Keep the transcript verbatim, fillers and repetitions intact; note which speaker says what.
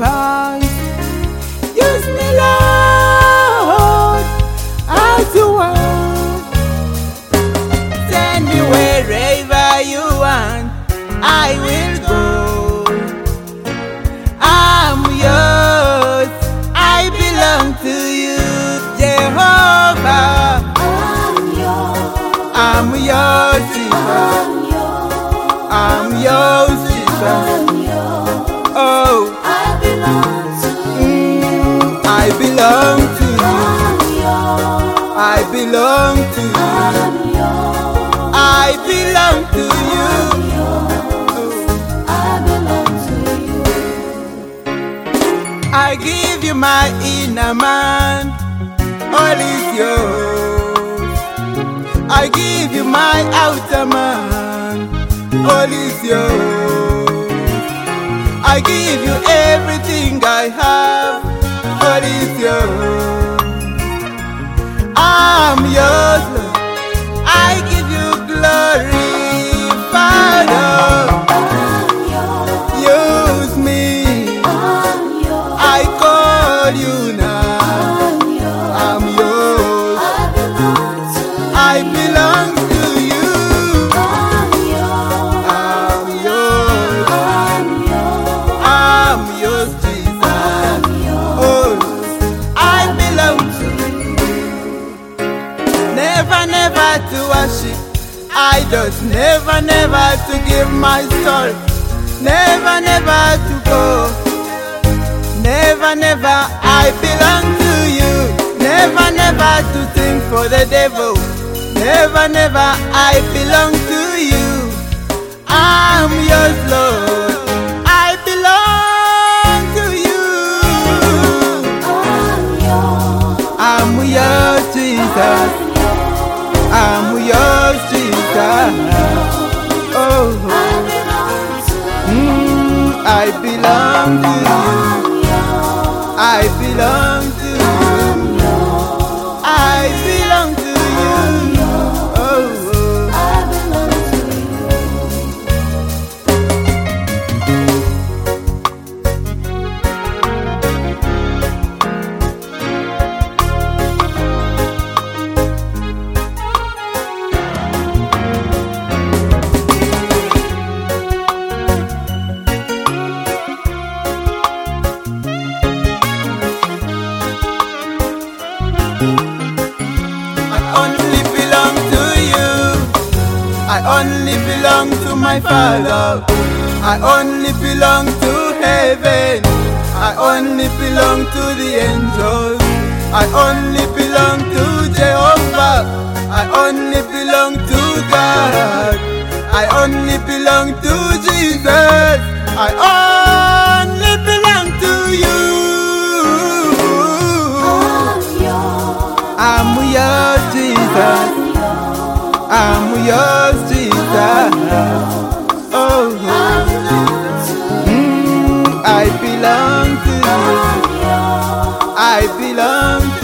Speaker 1: sacrifice. Use me, Lord, as you want. Send me wherever you want, I will go. I'm yours, I belong to you, Jehovah. I'm yours, Jesus. I'm yours, Jesus. Oh,
Speaker 2: I belong to you.
Speaker 1: mm, I belong to you. I belong to you. I belong to you.
Speaker 2: I belong to you.
Speaker 1: I give you my inner man, all is yours. I give you my outer man, all is yours. I give you everything I have, all is yours. I'm yours, Lord. I give you glory, Father. Use me, I call you now. I'm yours, I belong to you. I'm yours, I'm yours, Jesus. Oh, I belong to you. Never, never to worship idols, never, never to give my soul, never, never to go. Never, never, I belong to you. Never, never to sing for the devil. Never, never, I belong to you. I'm yours, Lord. I belong to you. I'm yours, Jesus. I'm yours, Jesus. Oh, mm, I belong to you. I belong to you. I belong to you. Oh, oh. I only belong to my Father. I only belong to heaven. I only belong to the angels. I only belong to Jehovah. I only belong to God. I only belong to Jesus. I only belong to you. I'm yours, Jesus. I'm yours, Jesus. Oh, mm, I belong to you. I belong to you.